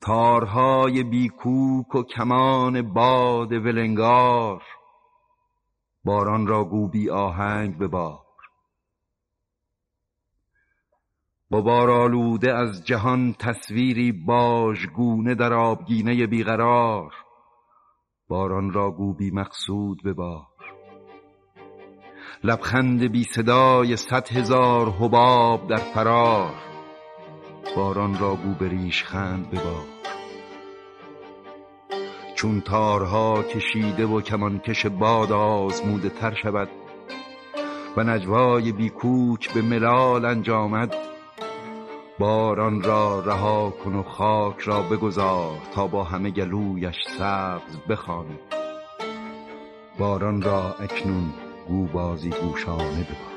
تارهای بیکوک و کمان باد ولنگار، باران را گو بی آهنگ ببار. غبار آلوده از جهان تصویری باژگونه در آبگینه بیقرار، باران را گو بی مقصود ببار. لبخند بی صدای 100,000 حباب در فرار، باران را گو به ریشخند ببار. چون تارها کشیده و کمانکش باد آزموده تر شود و نجوای بیکوک به ملال انجامد، باران را رها کن و خاک را بگذار تا با همه گلویش سبز بخواند. باران را اکنون گو بازی گوشانه ببار.